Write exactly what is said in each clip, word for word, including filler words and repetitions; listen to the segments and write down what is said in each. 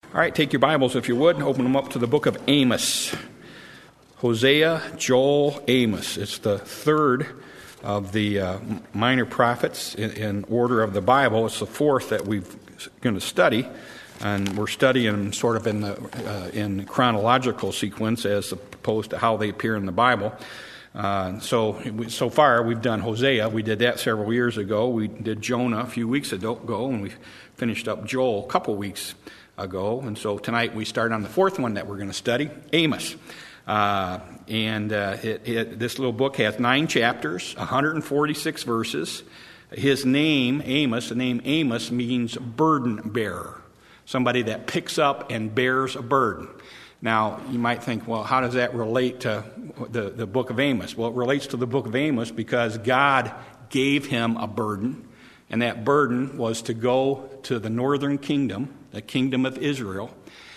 All right, take your Bibles, if you would, and open them up to the book of Amos. Hosea, Joel, Amos. It's the third of the uh, minor prophets in, in order of the Bible. It's the fourth that we're going to study, and we're studying them sort of in the uh, in chronological sequence as opposed to how they appear in the Bible. Uh, so, so far we've done Hosea. We did that several years ago. We did Jonah a few weeks ago, and we finished up Joel a couple weeks ago. And so tonight we start on the fourth one that we're going to study, Amos. Uh, and uh, it, it, this little book has nine chapters, one hundred forty-six verses. His name, Amos, the name Amos means burden bearer, somebody that picks up and bears a burden. Now, you might think, well, how does that relate to the, the book of Amos? Well, it relates to the book of Amos because God gave him a burden, and that burden was to go to the northern kingdom, the kingdom of Israel,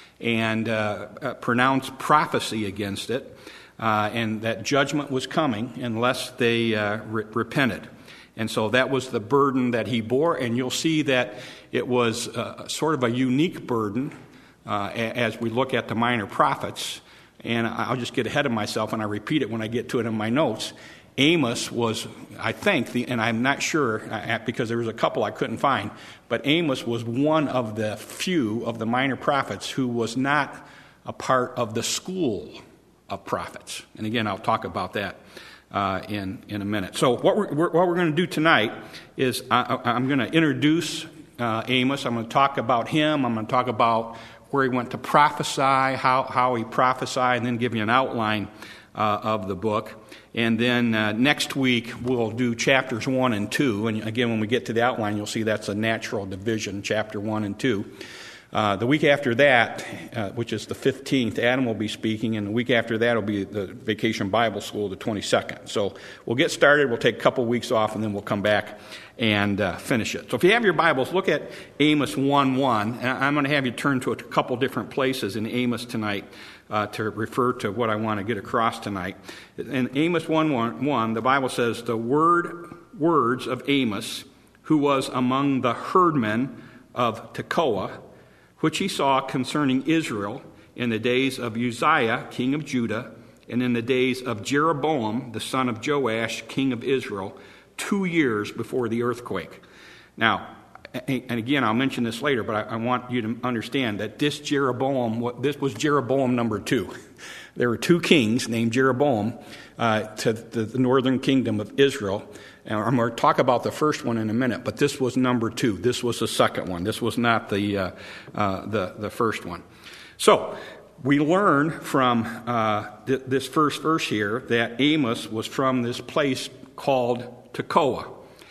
and uh, uh, pronounce prophecy against it, uh, and that judgment was coming unless they uh, re- repented. And so that was the burden that he bore, and you'll see that it was uh, sort of a unique burden uh, as we look at the minor prophets. And I'll just get ahead of myself, and I repeat it when I get to it in my notes. Amos was, I think, the, and I'm not sure because there was a couple I couldn't find, but Amos was one of the few of the minor prophets who was not a part of the school of prophets. And again, I'll talk about that uh, in, in a minute. So what we're, what we're going to do tonight is I, I'm going to introduce uh, Amos. I'm going to talk about him. I'm going to talk about where he went to prophesy, how, how he prophesied, and then give you an outline uh, of the book. And then uh, next week, we'll do chapters one and two. And again, when we get to the outline, you'll see that's a natural division, chapter one and two. Uh, the week after that, uh, which is the fifteenth, Adam will be speaking. And the week after that will be the Vacation Bible School, the twenty-second. So we'll get started. We'll take a couple weeks off, and then we'll come back and uh, finish it. So if you have your Bibles, look at Amos one one. And I'm going to have you turn to a couple different places in Amos tonight uh, to refer to what I want to get across tonight. In Amos one one, the Bible says, the word words of Amos, who was among the herdmen of Tekoa, which he saw concerning Israel in the days of Uzziah, king of Judah, and in the days of Jeroboam, the son of Joash, king of Israel, two years before the earthquake. Now, and again, I'll mention this later, but I, I want you to understand that this Jeroboam, this was Jeroboam number two. There were two kings named Jeroboam uh, to the, the northern kingdom of Israel. And I'm going to talk about the first one in a minute, but this was number two. This was the second one. This was not the uh, uh, the, the first one. So we learn from uh, th- this first verse here that Amos was from this place called Tekoa.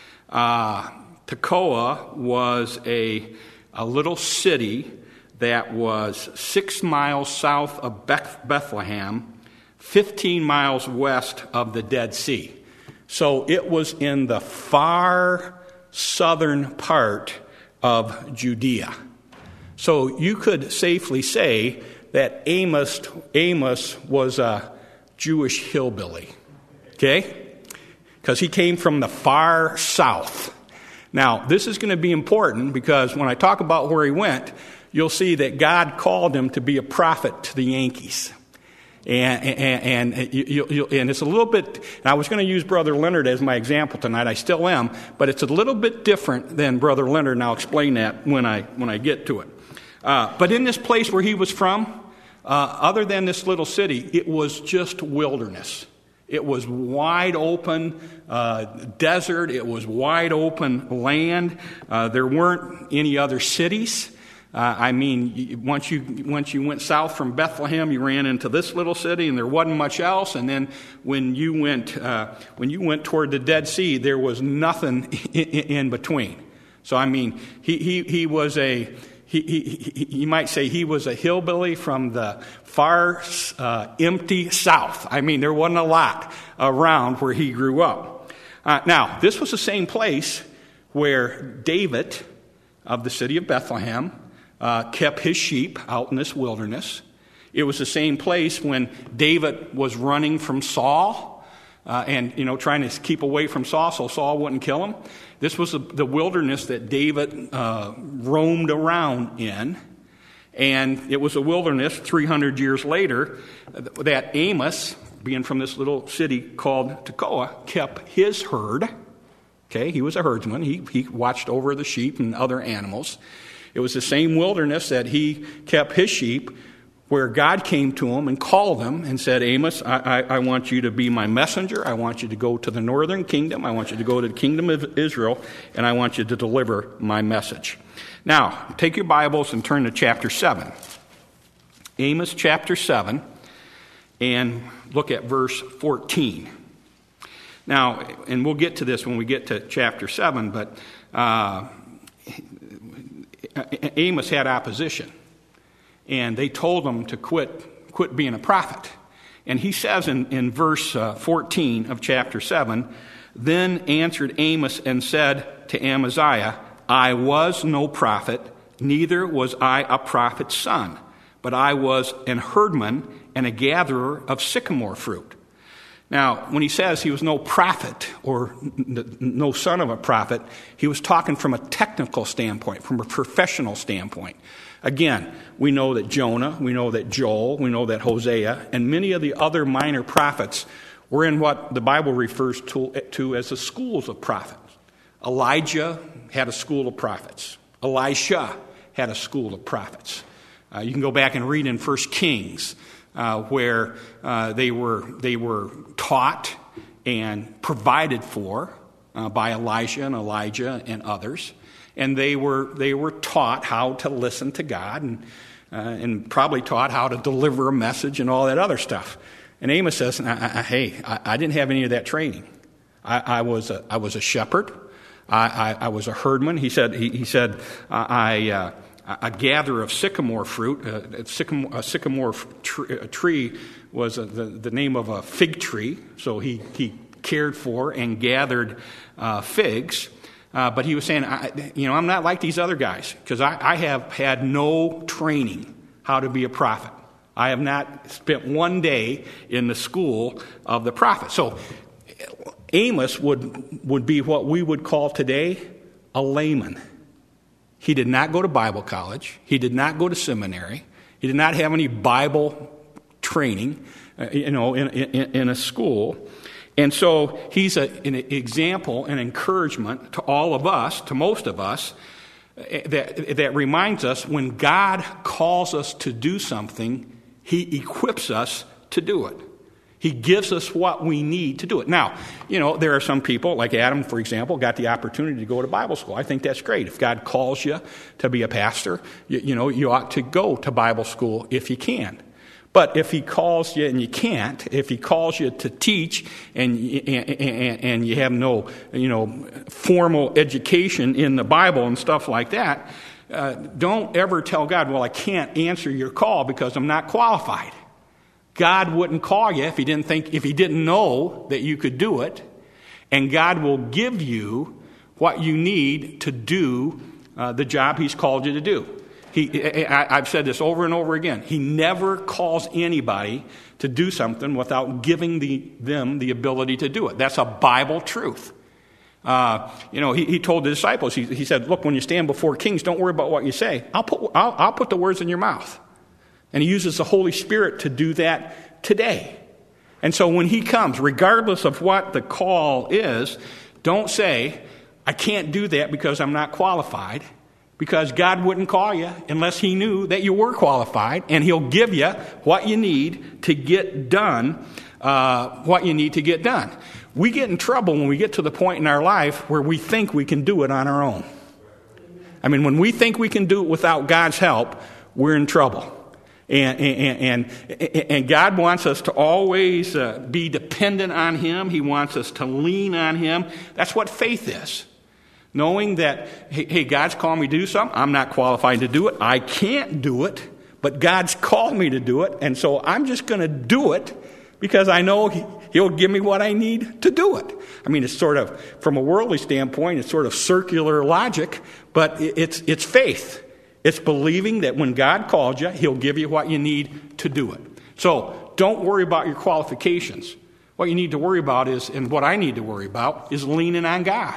Uh, Tekoa was a, a little city that was six miles south of Beth- Bethlehem, fifteen miles west of the Dead Sea. So it was in the far southern part of Judea. So you could safely say that Amos, Amos was a Jewish hillbilly, okay? Because he came from the far south. Now, this is going to be important because when I talk about where he went, you'll see that God called him to be a prophet to the Yankees. And and and, you, you, and it's a little bit, and I was going to use Brother Leonard as my example tonight. I still am, but it's a little bit different than Brother Leonard, and I'll explain that when I when I get to it. Uh, but in this place where he was from, uh, other than this little city, it was just wilderness. It was wide open uh, desert. It was wide open land. Uh, there weren't any other cities. Uh, I mean, once you once you went south from Bethlehem, you ran into this little city, and there wasn't much else. And then when you went uh, when you went toward the Dead Sea, there was nothing in, in between. So I mean, he he, he was a he, he, he you might say he was a hillbilly from the far uh, empty south. I mean, there wasn't a lot around where he grew up. Uh, now, this was the same place where David of the city of Bethlehem Uh, kept his sheep out in this wilderness. It was the same place when David was running from Saul uh, and, you know, trying to keep away from Saul so Saul wouldn't kill him. This was the, the wilderness that David uh, roamed around in. And it was a wilderness three hundred years later that Amos, being from this little city called Tekoa, kept his herd. Okay, he was a herdsman. He, he watched over the sheep and other animals. It was the same wilderness that he kept his sheep, where God came to him and called him and said, Amos, I, I, I want you to be my messenger. I want you to go to the northern kingdom. I want you to go to the kingdom of Israel, and I want you to deliver my message. Now, take your Bibles and turn to chapter seven. Amos chapter seven, and look at verse fourteen. Now, and we'll get to this when we get to chapter seven, but uh, Amos had opposition. And they told him to quit quit being a prophet. And he says in, in verse uh, fourteen of chapter seven, Then answered Amos and said to Amaziah, I was no prophet, neither was I a prophet's son, but I was an herdman and a gatherer of sycamore fruit. Now, when he says he was no prophet or no son of a prophet, he was talking from a technical standpoint, from a professional standpoint. Again, we know that Jonah, we know that Joel, we know that Hosea, and many of the other minor prophets were in what the Bible refers to, to as the schools of prophets. Elijah had a school of prophets. Elisha had a school of prophets. Uh, you can go back and read in First Kings, uh, where uh, they were they were taught and provided for uh, by Elisha and Elijah and others. And they were they were taught how to listen to God, and uh, and probably taught how to deliver a message and all that other stuff. And Amos says, I, I, "Hey, I, I didn't have any of that training. I, I was a, I was a shepherd. I, I, I was a herdman." He said, "He, he said I uh, a gatherer of sycamore fruit. Uh, sycamore, a sycamore tree, a tree was a, the the name of a fig tree. So he he cared for and gathered uh, figs." Uh, but he was saying, I, you know, I'm not like these other guys, because I, I have had no training how to be a prophet. I have not spent one day in the school of the prophet. So Amos would, would be what we would call today a layman. He did not go to Bible college. He did not go to seminary. He did not have any Bible training, uh, you know, in, in, in a school. And so he's a, an example, an encouragement to all of us, to most of us, that, that reminds us when God calls us to do something, he equips us to do it. He gives us what we need to do it. Now, you know, there are some people, like Adam, for example, got the opportunity to go to Bible school. I think that's great. If God calls you to be a pastor, you, you know, you ought to go to Bible school if you can. But if he calls you and you can't, if he calls you to teach and, and and you have no, you know, formal education in the Bible and stuff like that, uh, don't ever tell God, well, I can't answer your call because I'm not qualified. God wouldn't call you if he didn't think, if he didn't know that you could do it, and God will give you what you need to do uh, the job he's called you to do. He, I, I've said this over and over again. He never calls anybody to do something without giving the, them the ability to do it. That's a Bible truth. Uh, you know, he, he told the disciples, he, he said, look, when you stand before kings, don't worry about what you say. I'll put, I'll, I'll put the words in your mouth. And he uses the Holy Spirit to do that today. And so when he comes, regardless of what the call is, don't say, I can't do that because I'm not qualified. Because God wouldn't call you unless he knew that you were qualified, and he'll give you what you need to get done, uh, what you need to get done. We get in trouble when we get to the point in our life where we think we can do it on our own. I mean, when we think we can do it without God's help, we're in trouble. And, and, and, and God wants us to always uh, be dependent on him. He wants us to lean on him. That's what faith is. Knowing that, hey, hey, God's called me to do something. I'm not qualified to do it. I can't do it, but God's called me to do it. And so I'm just going to do it because I know he, he'll give me what I need to do it. I mean, it's sort of, from a worldly standpoint, it's sort of circular logic, but it's, it's faith. It's believing that when God called you, he'll give you what you need to do it. So don't worry about your qualifications. What you need to worry about is, and what I need to worry about, is leaning on God.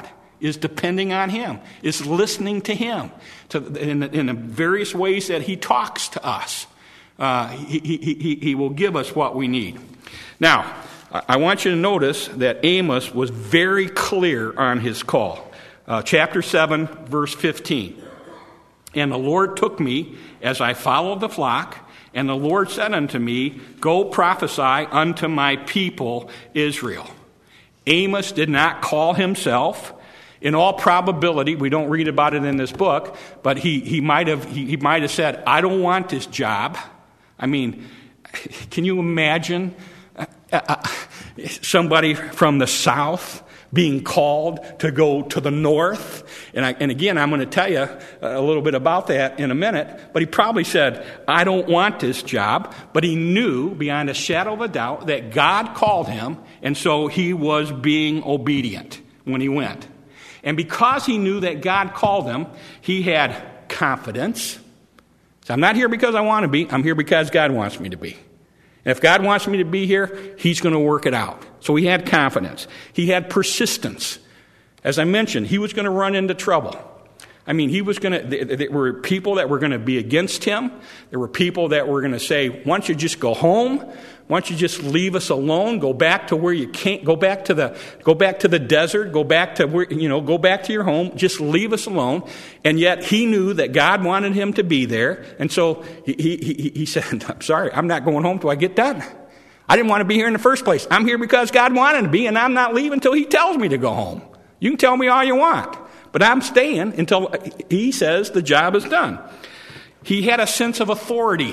is depending on him, is listening to him to, in, in the various ways that he talks to us. Uh, he, he, he, he will give us what we need. Now, I want you to notice that Amos was very clear on his call. Uh, chapter seven, verse fifteen. And the Lord took me as I followed the flock, and the Lord said unto me, Go prophesy unto my people Israel. Amos did not call himself. In all probability, we don't read about it in this book, but he, he might have he, he might have said, I don't want this job. I mean, can you imagine uh, uh, somebody from the south being called to go to the north? And, I, and again, I'm going to tell you a little bit about that in a minute. But he probably said, I don't want this job. But he knew beyond a shadow of a doubt that God called him. And so he was being obedient when he went. And because he knew that God called him, he had confidence. So I'm not here because I want to be. I'm here because God wants me to be. And if God wants me to be here, he's going to work it out. So he had confidence. He had persistence. As I mentioned, he was going to run into trouble. I mean, he was going to, there were people that were going to be against him. There were people that were going to say, why don't you just go home? Why don't you just leave us alone? Go back to where you can't, go back to the, go back to the desert, go back to where, you know, go back to your home. Just leave us alone. And yet he knew that God wanted him to be there. And so he, he, he, he said, I'm sorry, I'm not going home till I get done. I didn't want to be here in the first place. I'm here because God wanted to be, and I'm not leaving until he tells me to go home. You can tell me all you want, but I'm staying until he says the job is done. He had a sense of authority.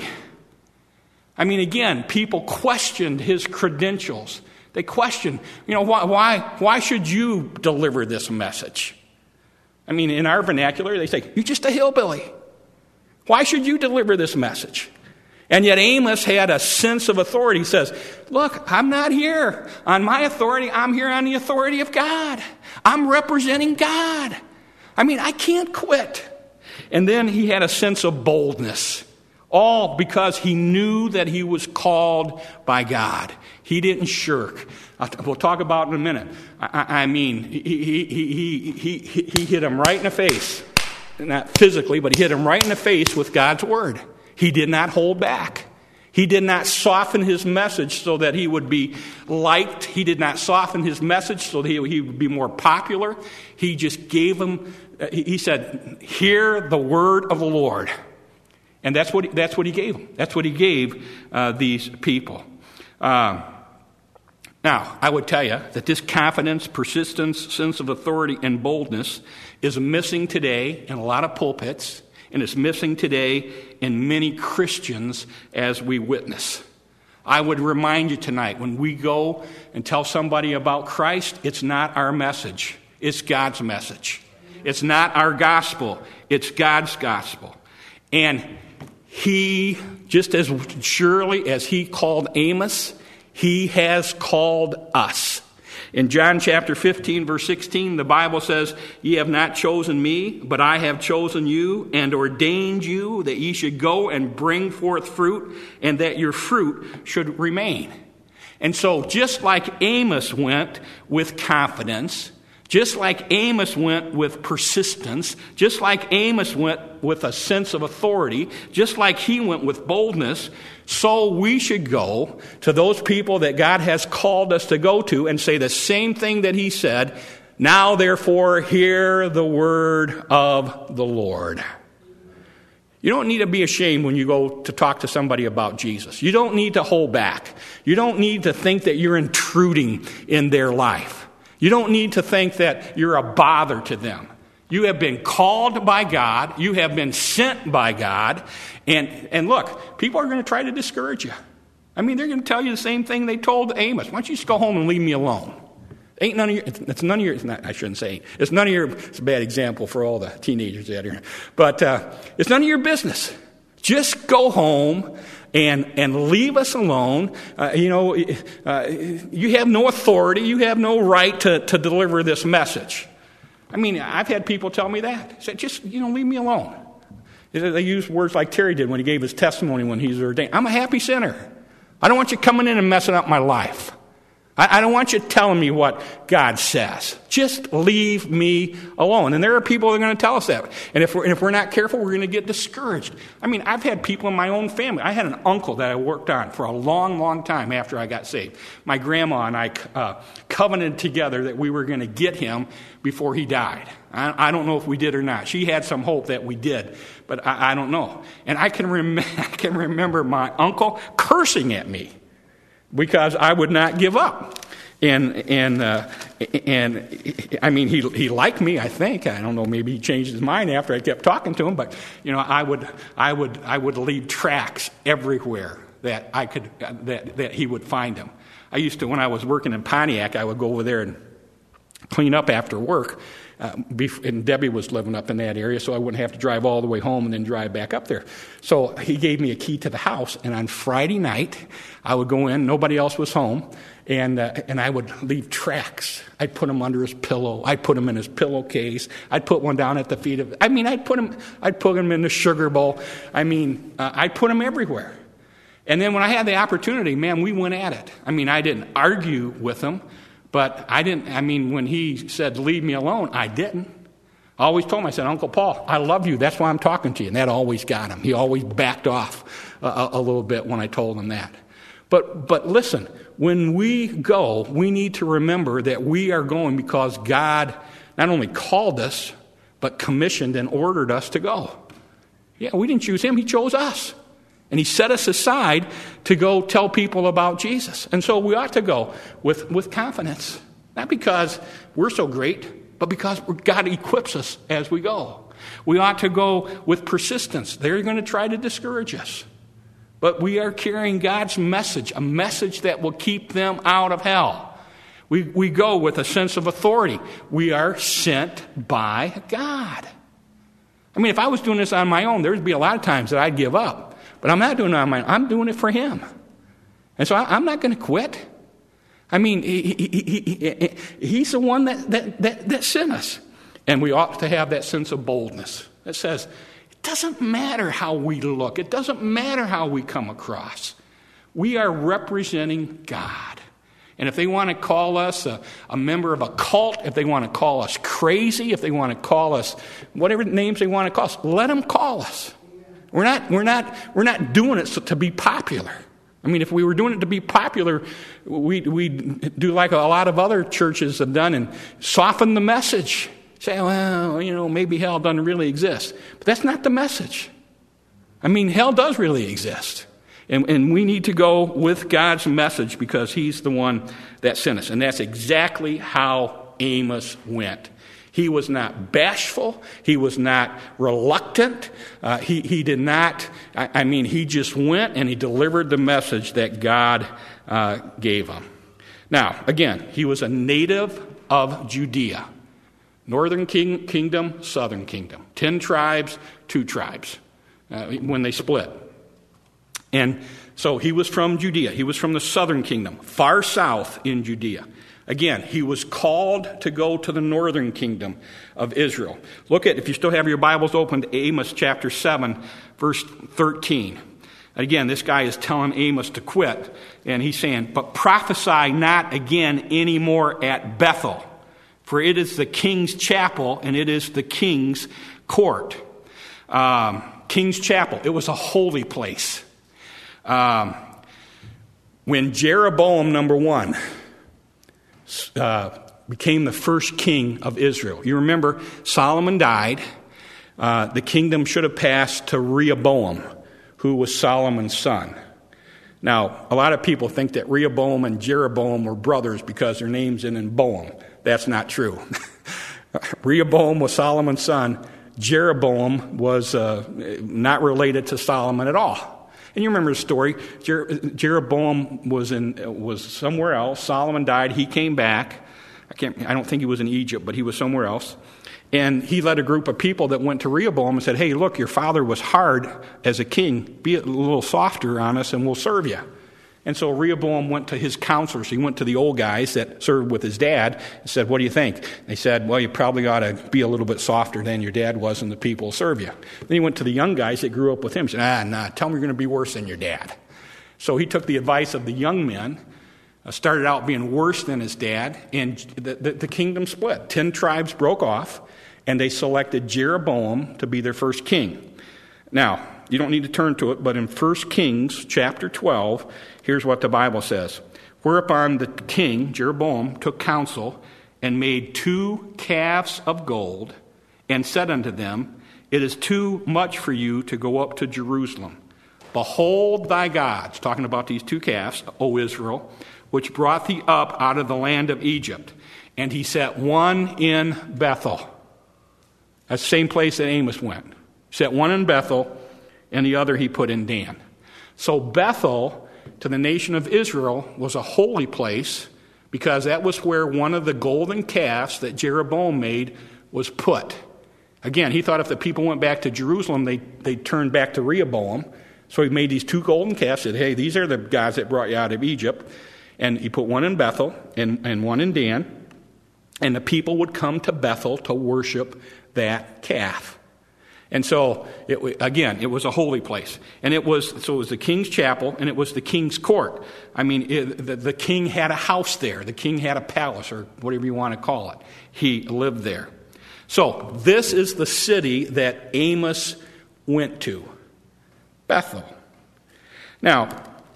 I mean, again, people questioned his credentials. They questioned, you know, why, why, why should you deliver this message? I mean, in our vernacular, they say, you're just a hillbilly. Why should you deliver this message? And yet Amos had a sense of authority. He says, look, I'm not here on my authority. I'm here on the authority of God. I'm representing God. I mean, I can't quit. And then he had a sense of boldness, all because he knew that he was called by God. He didn't shirk. We'll talk about it in a minute. I, I mean, he, he, he, he, he, he hit him right in the face. Not physically, but he hit him right in the face with God's word. He did not hold back. He did not soften his message so that he would be liked. He did not soften his message so that he, he would be more popular. He just gave him, uh, he, he said, hear the word of the Lord. And that's what, that's what he gave them. That's what he gave uh, these people. Uh, now, I would tell you that this confidence, persistence, sense of authority, and boldness is missing today in a lot of pulpits. And it's missing today in many Christians as we witness. I would remind you tonight, when we go and tell somebody about Christ, it's not our message. It's God's message. It's not our gospel. It's God's gospel. And he, just as surely as he called Amos, he has called us. In John chapter fifteen, verse sixteen, the Bible says, Ye have not chosen me, but I have chosen you and ordained you that ye should go and bring forth fruit, and that your fruit should remain. And so just like Amos went with confidence, just like Amos went with persistence, just like Amos went with a sense of authority, just like he went with boldness, so we should go to those people that God has called us to go to and say the same thing that he said, now therefore hear the word of the Lord. You don't need to be ashamed when you go to talk to somebody about Jesus. You don't need to hold back. You don't need to think that you're intruding in their life. You don't need to think that you're a bother to them. You have been called by God. You have been sent by God. And, and look, people are going to try to discourage you. I mean, they're going to tell you the same thing they told Amos. Why don't you just go home and leave me alone? Ain't none of your, it's none of your, it's not, I shouldn't say, it's none of your, it's a bad example for all the teenagers out here. But uh, it's none of your business. Just go home and and leave us alone. Uh, you know, uh, you have no authority. You have no right to, to deliver this message. I mean, I've had people tell me that. Say, just, you know, leave me alone. They use words like Terry did when he gave his testimony when he was ordained. I'm a happy sinner. I don't want you coming in and messing up my life. I, I don't want you telling me what God says. Just leave me alone. And there are people that are going to tell us that. And if we're, and if we're not careful, we're going to get discouraged. I mean, I've had people in my own family. I had an uncle that I worked on for a long, long time after I got saved. My grandma and I uh, covenanted together that we were going to get him before he died. I, I don't know if we did or not. She had some hope that we did, but I, I don't know. And I can, rem- I can remember my uncle cursing at me because I would not give up. And and uh, and I mean, he he liked me, I think. I don't know, maybe he changed his mind after I kept talking to him. But you know, I would I would I would leave tracks everywhere that I could that that he would find them. I used to, when I was working in Pontiac, I would go over there and clean up after work. Uh, and Debbie was living up in that area, so I wouldn't have to drive all the way home and then drive back up there. So he gave me a key to the house, and on Friday night, I would go in, nobody else was home, and uh, and I would leave tracks. I'd put them under his pillow. I'd put them in his pillowcase. I'd put one down at the feet of, I mean, I'd put them, I'd put them in the sugar bowl. I mean, uh, I'd put them everywhere. And then when I had the opportunity, man, we went at it. I mean, I didn't argue with him. But I didn't, I mean, when he said, leave me alone, I didn't. I always told him, I said, Uncle Paul, I love you. That's why I'm talking to you. And that always got him. He always backed off a, a little bit when I told him that. But but listen, when we go, we need to remember that we are going because God not only called us, but commissioned and ordered us to go. Yeah, we didn't choose him. He chose us. And he set us aside to go tell people about Jesus. And so we ought to go with, with confidence. Not because we're so great, but because God equips us as we go. We ought to go with persistence. They're going to try to discourage us. But we are carrying God's message, a message that will keep them out of hell. We, we go with a sense of authority. We are sent by God. I mean, if I was doing this on my own, there would be a lot of times that I'd give up. But I'm not doing it on my own. I'm doing it for him. And so I, I'm not going to quit. I mean, he, he, he, he, he's the one that, that, that, that sent us. And we ought to have that sense of boldness that says, it doesn't matter how we look. It doesn't matter how we come across. We are representing God. And if they want to call us a, a member of a cult, if they want to call us crazy, if they want to call us whatever names they want to call us, let them call us. We're not, we're not, we're not doing it to be popular. I mean, if we were doing it to be popular, we'd, we'd do like a lot of other churches have done and soften the message. Say, well, you know, maybe hell doesn't really exist. But that's not the message. I mean, hell does really exist. And, and we need to go with God's message because he's the one that sent us. And that's exactly how Amos went. He was not bashful. He was not reluctant. Uh, he, he did not, I, I mean, he just went and he delivered the message that God uh, gave him. Now, again, he was a native of Judea. Northern king, kingdom, southern kingdom. Ten tribes, two tribes uh, when they split. And so he was from Judea. He was from the southern kingdom, far south in Judea. Again, he was called to go to the northern kingdom of Israel. Look at, if you still have your Bibles open, to Amos chapter seven, verse thirteen. Again, this guy is telling Amos to quit. And he's saying, but prophesy not again anymore at Bethel, for it is the king's chapel and it is the king's court. Um, king's chapel, it was a holy place. Um, when Jeroboam, number one, Uh, became the first king of Israel. You remember, Solomon died. Uh, the kingdom should have passed to Rehoboam, who was Solomon's son. Now, a lot of people think that Rehoboam and Jeroboam were brothers because their names end in Boam. That's not true. Rehoboam was Solomon's son. Jeroboam was uh, not related to Solomon at all. And you remember the story. Jer- Jeroboam was in was somewhere else. Solomon died. He came back. I can't. I don't think he was in Egypt, but he was somewhere else. And he led a group of people that went to Rehoboam and said, "Hey, look, your father was hard as a king. Be a little softer on us, and we'll serve you." And so Rehoboam went to his counselors. He went to the old guys that served with his dad and said, "What do you think?" They said, "Well, you probably ought to be a little bit softer than your dad was, and the people will serve you." Then he went to the young guys that grew up with him. He said, "Ah, nah, tell them you're going to be worse than your dad." So he took the advice of the young men uh, started out being worse than his dad, and the, the, the kingdom split. Ten tribes broke off, and they selected Jeroboam to be their first king. Now, you don't need to turn to it, but in First Kings chapter twelve, here's what the Bible says. Whereupon the king, Jeroboam, took counsel and made two calves of gold and said unto them, It is too much for you to go up to Jerusalem. Behold thy gods, talking about these two calves, O Israel, which brought thee up out of the land of Egypt. And he set one in Bethel. That's the same place that Amos went. He set one in Bethel, and the other he put in Dan. So Bethel, to the nation of Israel, was a holy place because that was where one of the golden calves that Jeroboam made was put. Again, he thought if the people went back to Jerusalem, they, they'd turn back to Rehoboam. So he made these two golden calves, said, hey, these are the guys that brought you out of Egypt. And he put one in Bethel and, and one in Dan. And the people would come to Bethel to worship that calf. And so, it, again, it was a holy place. And it was, so it was the king's chapel, and it was the king's court. I mean, it, the, the king had a house there. The king had a palace, or whatever you want to call it. He lived there. So, this is the city that Amos went to. Bethel. Now,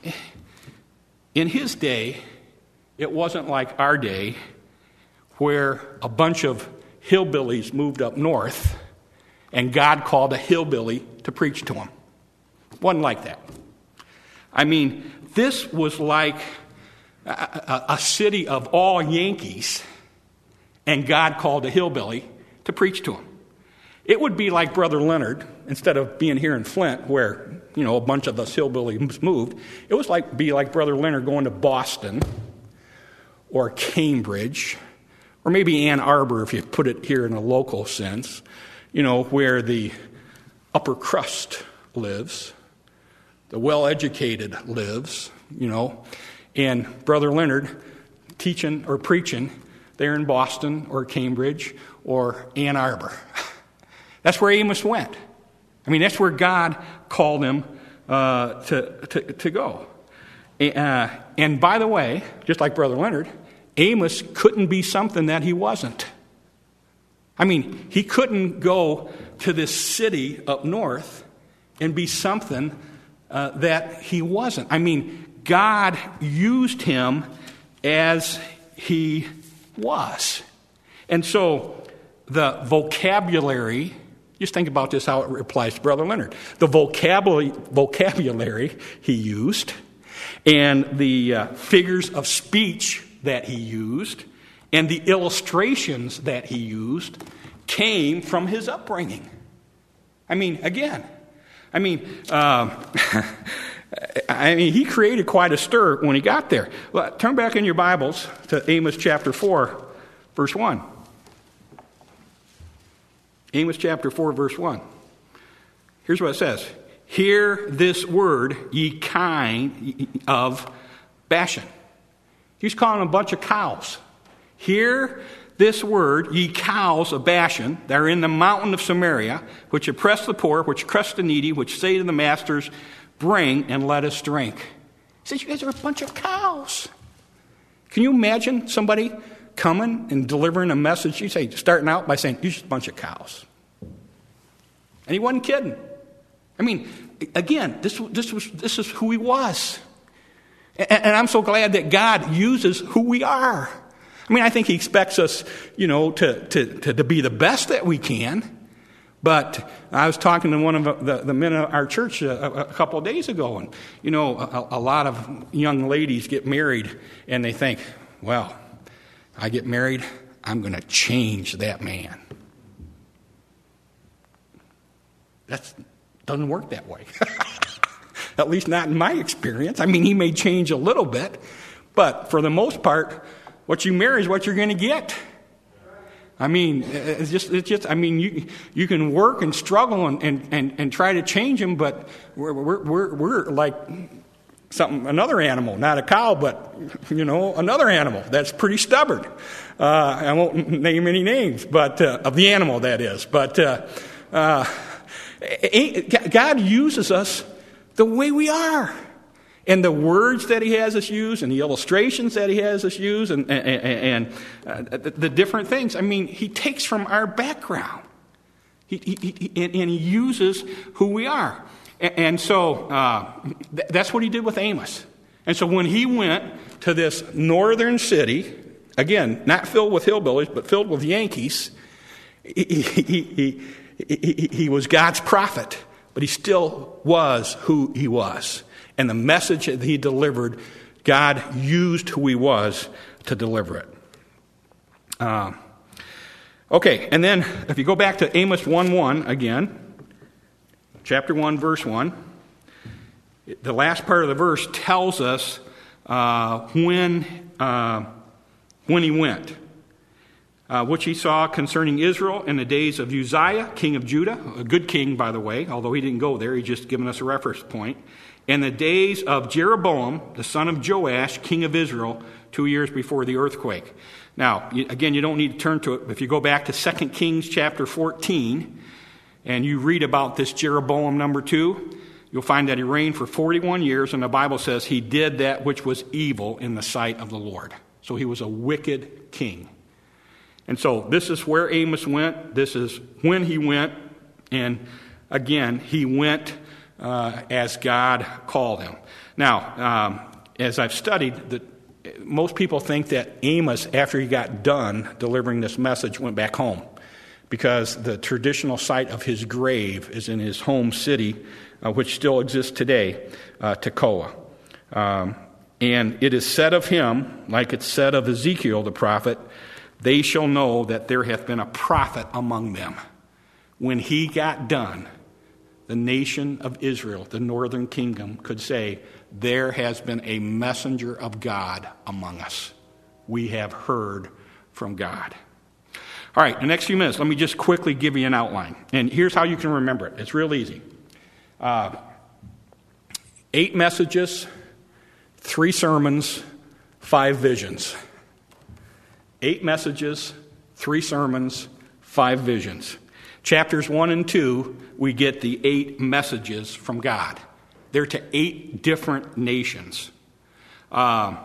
in his day, it wasn't like our day, where a bunch of hillbillies moved up north and God called a hillbilly to preach to him. It wasn't like that. I mean, this was like a, a, a city of all Yankees, and God called a hillbilly to preach to him. It would be like Brother Leonard, instead of being here in Flint, where, you know, a bunch of us hillbillies moved. It was like be like Brother Leonard going to Boston or Cambridge, or maybe Ann Arbor, if you put it here in a local sense, you know, where the upper crust lives, the well-educated lives, you know, and Brother Leonard teaching or preaching there in Boston or Cambridge or Ann Arbor. That's where Amos went. I mean, that's where God called him uh, to, to, to go. Uh, and by the way, just like Brother Leonard, Amos couldn't be something that he wasn't. I mean, he couldn't go to this city up north and be something uh, that he wasn't. I mean, God used him as he was. And so the vocabulary, just think about this, how it applies to Brother Leonard. The vocabulary, vocabulary he used and the uh, figures of speech that he used and the illustrations that he used came from his upbringing. I mean, again, I mean, uh, I mean, he created quite a stir when he got there. Well, turn back in your Bibles to Amos chapter four, verse one. Amos chapter four, verse one. Here's what it says. Hear this word, ye kine of Bashan. He's calling them a bunch of cows. Hear this word, ye cows of Bashan, that are in the mountain of Samaria, which oppress the poor, which crush the needy, which say to the masters, bring and let us drink. He says, you guys are a bunch of cows. Can you imagine somebody coming and delivering a message? You say, starting out by saying, you're just a bunch of cows. And he wasn't kidding. I mean, again, this, this, was, this is who he was. And, and I'm so glad that God uses who we are. I mean, I think he expects us, you know, to, to, to, to be the best that we can. But I was talking to one of the, the men of our church a, a couple of days ago, and, you know, a, a lot of young ladies get married, and they think, well, I get married, I'm going to change that man. That doesn't work that way. At least not in my experience. I mean, he may change a little bit, but for the most part, what you marry is what you're going to get. I mean, it's just, it's just. I mean, you you can work and struggle and, and, and, and try to change him, but we're we're we're, we're like something, another animal, not a cow, but you know, another animal that's pretty stubborn. Uh, I won't name any names, but uh, of the animal that is. But uh, uh, God uses us the way we are. And the words that he has us use and the illustrations that he has us use and, and, and uh, the, the different things, I mean, he takes from our background. He, he, he, and, and he uses who we are. And, and so uh, th- that's what he did with Amos. And so when he went to this northern city, again, not filled with hillbillies, but filled with Yankees, he, he, he, he, he was God's prophet, but he still was who he was. And the message that he delivered, God used who he was to deliver it. Uh, okay, and then if you go back to Amos one one again, chapter one, verse one, the last part of the verse tells us uh, when, uh, when he went, uh, which he saw concerning Israel in the days of Uzziah, king of Judah, a good king, by the way, although he didn't go there, he's just given us a reference point. In the days of Jeroboam, the son of Joash, king of Israel, two years before the earthquake. Now, again, you don't need to turn to it. If you go back to Second Kings chapter fourteen, and you read about this Jeroboam number two, you'll find that he reigned for forty-one years, and the Bible says he did that which was evil in the sight of the Lord. So he was a wicked king. And so this is where Amos went. This is when he went. And again, he went Uh, as God called him. Now, um, as I've studied, the, most people think that Amos, after he got done delivering this message, went back home because the traditional site of his grave is in his home city, uh, which still exists today, uh, Tekoa. Um, and it is said of him, like it's said of Ezekiel the prophet, they shall know that there hath been a prophet among them. When he got done, the nation of Israel, the northern kingdom, could say, there has been a messenger of God among us. We have heard from God. All right, the next few minutes, let me just quickly give you an outline. And here's how you can remember it. It's real easy. Uh, eight messages, three sermons, five visions. Eight messages, three sermons, five visions. Chapters one and two, we get the eight messages from God. They're to eight different nations. Uh,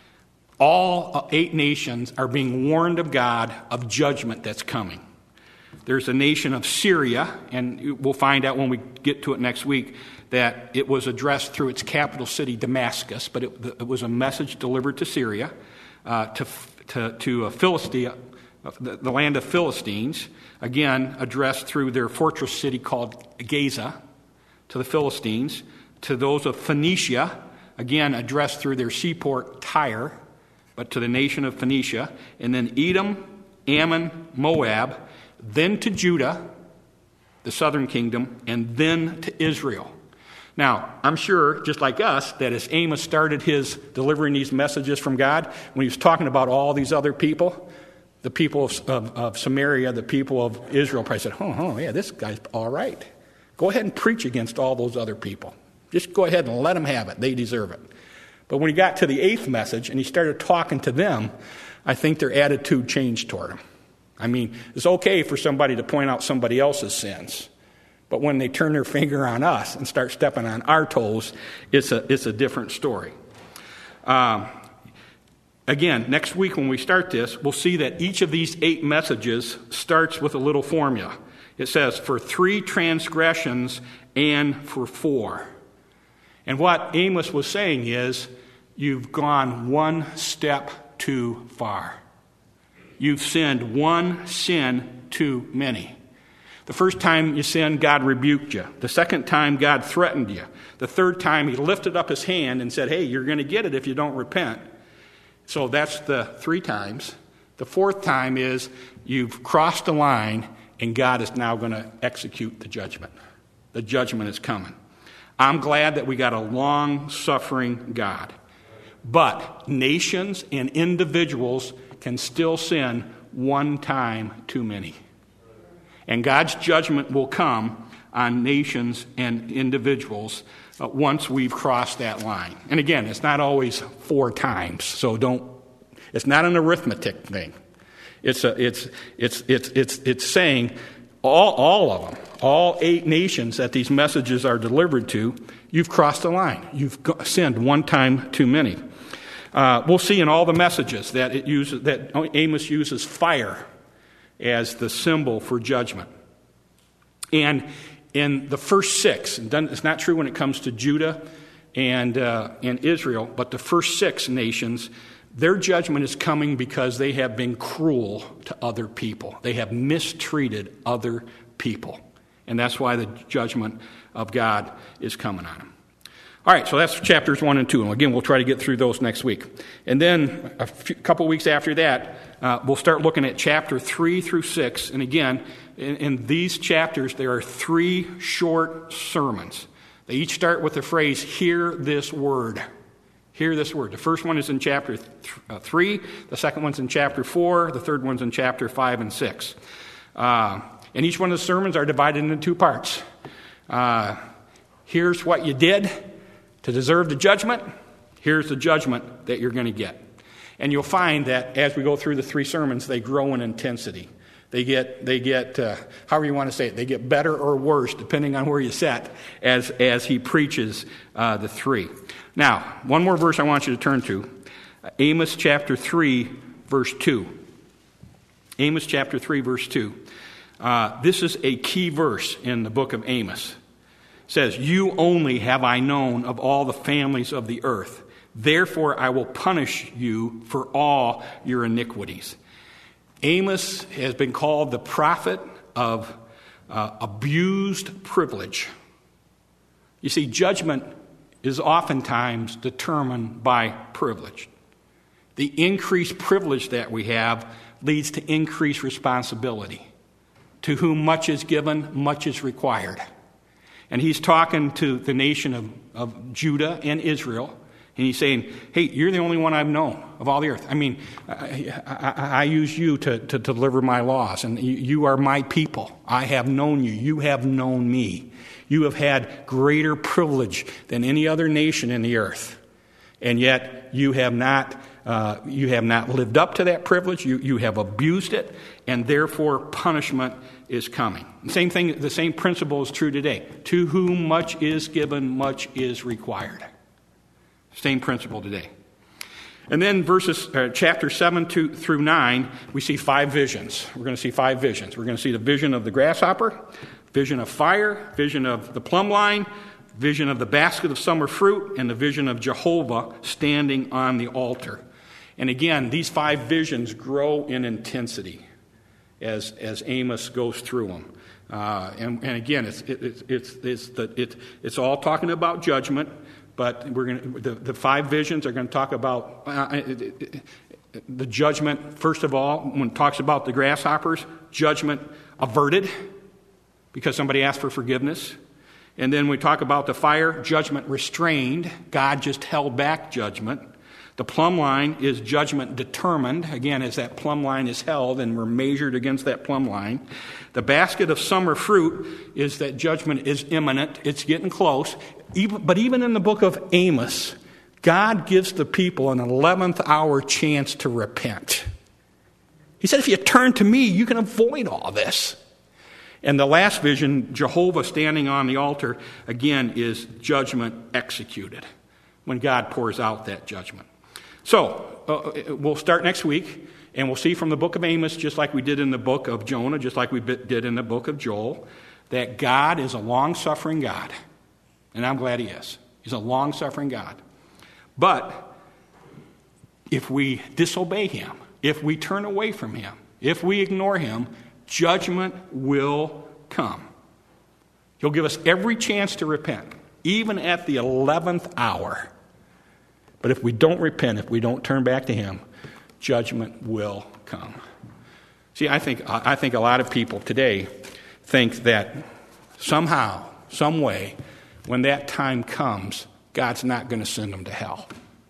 all eight nations are being warned of God of judgment that's coming. There's a nation of Syria, and we'll find out when we get to it next week, that it was addressed through its capital city, Damascus, but it, it was a message delivered to Syria, uh, to, to, to a Philistia, the, the land of Philistines, again addressed through their fortress city called Gaza, to the Philistines, to those of Phoenicia, again addressed through their seaport Tyre, but to the nation of Phoenicia, and then Edom, Ammon, Moab, then to Judah, the southern kingdom, and then to Israel. Now, I'm sure, just like us, that as Amos started his delivering these messages from God, when he was talking about all these other people, the people of, of, of Samaria, the people of Israel probably said, oh, oh, yeah, this guy's all right. Go ahead and preach against all those other people. Just go ahead and let them have it. They deserve it. But when he got to the eighth message and he started talking to them, I think their attitude changed toward him. I mean, it's okay for somebody to point out somebody else's sins. But when they turn their finger on us and start stepping on our toes, it's a, it's a different story. Um, Again, next week when we start this, we'll see that each of these eight messages starts with a little formula. It says, for three transgressions and for four. And what Amos was saying is, you've gone one step too far. You've sinned one sin too many. The first time you sinned, God rebuked you. The second time, God threatened you. The third time, he lifted up his hand and said, hey, you're going to get it if you don't repent. So that's the three times. The fourth time is you've crossed the line and God is now going to execute the judgment. The judgment is coming. I'm glad that we got a long-suffering God. But nations and individuals can still sin one time too many. And God's judgment will come on nations and individuals uh, once we've crossed that line. And again, it's not always four times, so don't. It's not an arithmetic thing. It's a, it's it's it's it's it's saying all, all of them, all eight nations that these messages are delivered to, you've crossed the line. You've sinned one time too many. Uh, we'll see in all the messages that it uses, that Amos uses fire as the symbol for judgment. And in the first six, and it's not true when it comes to Judah and uh, and Israel, but the first six nations, their judgment is coming because they have been cruel to other people. They have mistreated other people. And that's why the judgment of God is coming on them. All right, so that's chapters one and two. And again, we'll try to get through those next week. And then a few, couple weeks after that, uh, we'll start looking at chapter three through six. And again, in, in these chapters, there are three short sermons. They each start with the phrase, hear this word. Hear this word. The first one is in chapter th- uh, three. The second one's in chapter four. The third one's in chapter five and six. Uh, and each one of the sermons are divided into two parts. Uh, here's what you did to deserve the judgment. Here's the judgment that you're going to get. And you'll find that as we go through the three sermons, they grow in intensity. They get, they get, uh, however you want to say it, they get better or worse depending on where you sit as as he preaches uh, the three. Now, one more verse I want you to turn to, Amos chapter three, verse two. Amos chapter three, verse two. Uh, this is a key verse in the book of Amos. It says, "You only have I known of all the families of the earth. Therefore I will punish you for all your iniquities." Amos has been called the prophet of uh, abused privilege. You see, judgment is oftentimes determined by privilege. The increased privilege that we have leads to increased responsibility. To whom much is given, much is required. And he's talking to the nation of, of Judah and Israel. And he's saying, hey, you're the only one I've known of all the earth. I mean, I, I, I use you to, to deliver my laws, and you, you are my people. I have known you. You have known me. You have had greater privilege than any other nation in the earth. And yet you have not uh, you have not lived up to that privilege. You, you have abused it, and therefore punishment is coming. The same thing, the same principle is true today. To whom much is given, much is required. Same principle today. And then verses, uh, chapter seven to, through nine, we see five visions. We're going to see five visions. We're going to see the vision of the grasshopper, vision of fire, vision of the plumb line, vision of the basket of summer fruit, and the vision of Jehovah standing on the altar. And again, these five visions grow in intensity as, as Amos goes through them. Uh, and, and again, it's, it, it's, it's, the, it, it's all talking about judgment. But we're going to, the, the five visions are going to talk about uh, the judgment. First of all, when it talks about the grasshoppers, judgment averted because somebody asked for forgiveness. And then we talk about the fire, judgment restrained. God just held back judgment. The plumb line is judgment determined, again, as that plumb line is held and we're measured against that plumb line. The basket of summer fruit is that judgment is imminent. It's getting close. Even, but even in the book of Amos, God gives the people an eleventh hour chance to repent. He said, if you turn to me, you can avoid all this. And the last vision, Jehovah standing on the altar, again, is judgment executed when God pours out that judgment. So, uh, we'll start next week, and we'll see from the book of Amos, just like we did in the book of Jonah, just like we did in the book of Joel, that God is a long-suffering God. And I'm glad he is. He's a long-suffering God. But if we disobey him, if we turn away from him, if we ignore him, judgment will come. He'll give us every chance to repent, even at the eleventh hour. But if we don't repent, if we don't turn back to him, judgment will come. See, I think I think a lot of people today think that somehow, some way, when that time comes, God's not going to send them to hell.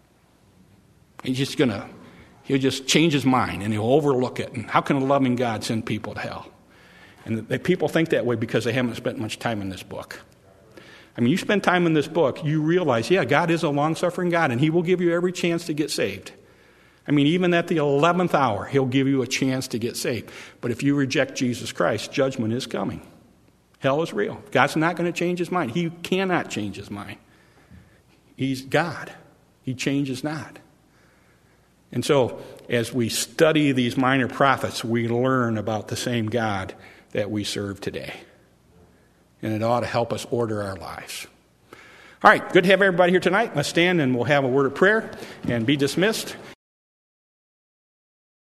He's just going to, he'll just change his mind and he'll overlook it. And how can a loving God send people to hell? And the, the people think that way because they haven't spent much time in this book. I mean, you spend time in this book, you realize, yeah, God is a long-suffering God, and he will give you every chance to get saved. I mean, even at the eleventh hour, he'll give you a chance to get saved. But if you reject Jesus Christ, judgment is coming. Hell is real. God's not going to change his mind. He cannot change his mind. He's God. He changes not. And so, as we study these minor prophets, we learn about the same God that we serve today. And it ought to help us order our lives. All right, good to have everybody here tonight. Let's stand and we'll have a word of prayer and be dismissed.